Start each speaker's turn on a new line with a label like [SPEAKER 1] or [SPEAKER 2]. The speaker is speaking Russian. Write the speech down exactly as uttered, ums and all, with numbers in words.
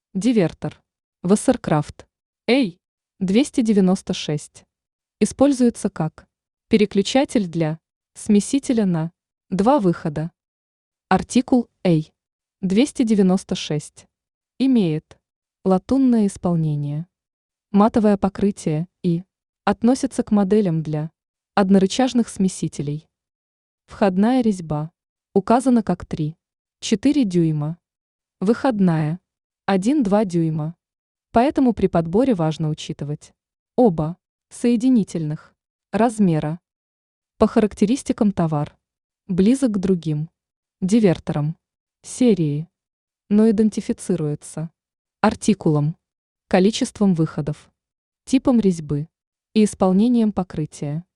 [SPEAKER 1] Дивертор. Вассеркрафт. Эй двести девяносто шесть. Используется как переключатель для смесителя на два выхода. Артикул Эй двести девяносто шесть. Имеет латунное исполнение, матовое покрытие и относится к моделям для однорычажных смесителей. Входная резьба указана как три-четыре дюйма. Выходная один-два дюйма. Поэтому при подборе важно учитывать оба соединительных размера. По характеристикам товар близок к другим диверторам серии, но идентифицируется артикулом, количеством выходов, типом резьбы и исполнением покрытия.